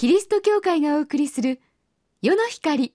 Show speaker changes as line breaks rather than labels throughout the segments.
キリスト教会がお送りする世の光。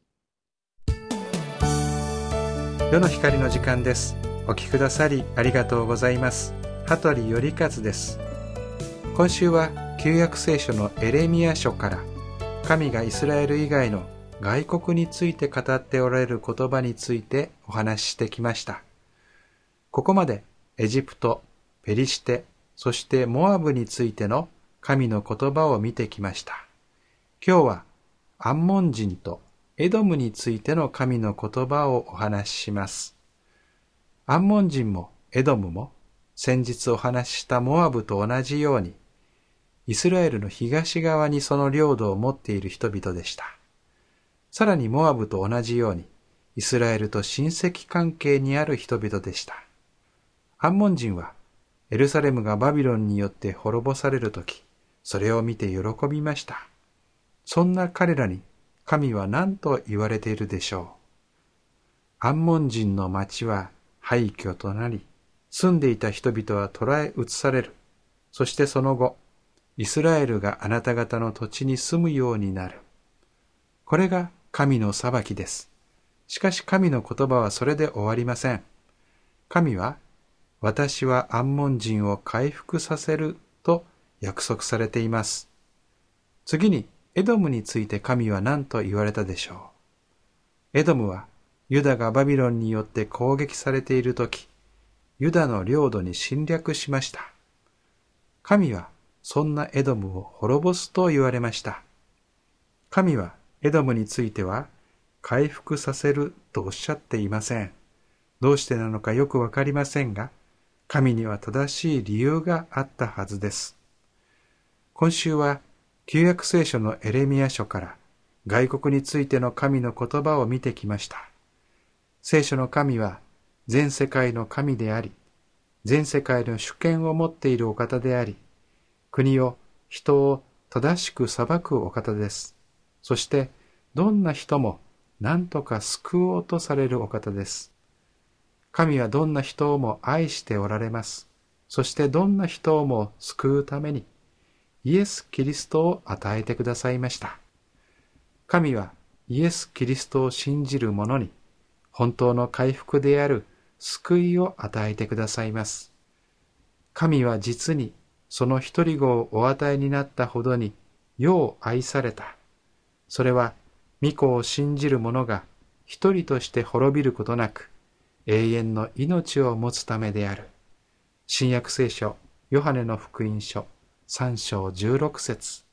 世の光の時間です。お聞きくださりありがとうございます。羽鳥頼和です。今週は旧約聖書のエレミヤ書から、神がイスラエル以外の外国について語っておられる言葉についてお話ししてきました。ここまでエジプト、ペリシテ、そしてモアブについての神の言葉を見てきました。今日はアンモン人とエドムについての神の言葉をお話しします。アンモン人もエドムも先日お話ししたモアブと同じように、イスラエルの東側にその領土を持っている人々でした。さらにモアブと同じように、イスラエルと親戚関係にある人々でした。アンモン人はエルサレムがバビロンによって滅ぼされるとき、それを見て喜びました。そんな彼らに神は何と言われているでしょう。アンモン人の町は廃墟となり、住んでいた人々は捕らえ移される。そしてその後、イスラエルがあなた方の土地に住むようになる。これが神の裁きです。しかし神の言葉はそれで終わりません。神は、私はアンモン人を回復させると約束されています。次に、エドムについて神は何と言われたでしょう。エドムはユダがバビロンによって攻撃されているとき、ユダの領土に侵略しました。神はそんなエドムを滅ぼすと言われました。神はエドムについては回復させるとおっしゃっていません。どうしてなのかよくわかりませんが、神には正しい理由があったはずです。今週は旧約聖書のエレミヤ書から外国についての神の言葉を見てきました。聖書の神は全世界の神であり、全世界の主権を持っているお方であり、国を、人を正しく裁くお方です。そしてどんな人も何とか救おうとされるお方です。神はどんな人をも愛しておられます。そしてどんな人をも救うためにイエス・キリストを与えてくださいました。神はイエス・キリストを信じる者に本当の回復である救いを与えてくださいます。神は実にその一人子をお与えになったほどに世を愛された。それは御子を信じる者が一人として滅びることなく永遠の命を持つためである。新約聖書ヨハネの福音書3章16節。